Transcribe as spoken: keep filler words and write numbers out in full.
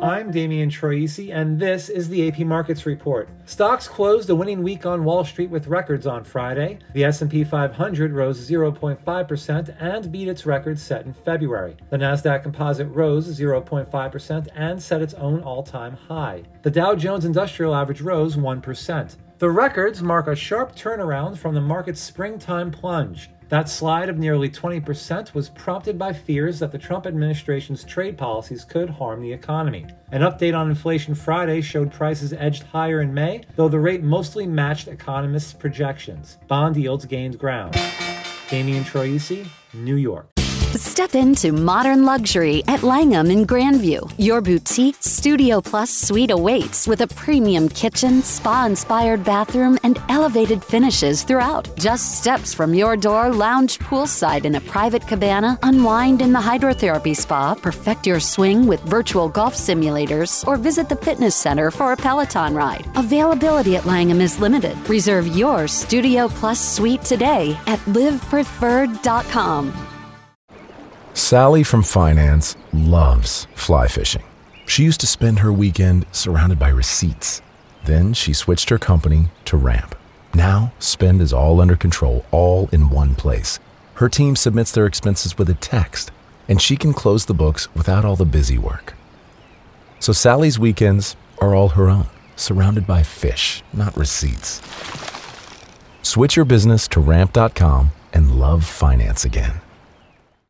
I'm Damian Troisi, and this is the A P Markets Report. Stocks closed a winning week on Wall Street with records on Friday. The S and P five hundred rose zero point five percent and beat its record set in February. The Nasdaq Composite rose zero point five percent and set its own all-time high. The Dow Jones Industrial Average rose one percent. The records mark a sharp turnaround from the market's springtime plunge. That slide of nearly twenty percent was prompted by fears that the Trump administration's trade policies could harm the economy. An update on inflation Friday showed prices edged higher in May, though the rate mostly matched economists' projections. Bond yields gained ground. Damian Troisi, New York. Step into modern luxury at Langham in Grandview. Your boutique Studio Plus suite awaits with a premium kitchen, spa-inspired bathroom, and elevated finishes throughout. Just steps from your door, lounge poolside in a private cabana, unwind in the hydrotherapy spa, perfect your swing with virtual golf simulators, or visit the fitness center for a Peloton ride. Availability at Langham is limited. Reserve your Studio Plus suite today at live preferred dot com. Sally from finance loves fly fishing. She used to spend her weekend surrounded by receipts. Then she switched her company to Ramp. Now, spend is all under control, all in one place. Her team submits their expenses with a text, and she can close the books without all the busy work. So Sally's weekends are all her own, surrounded by fish, not receipts. Switch your business to ramp dot com and love finance again.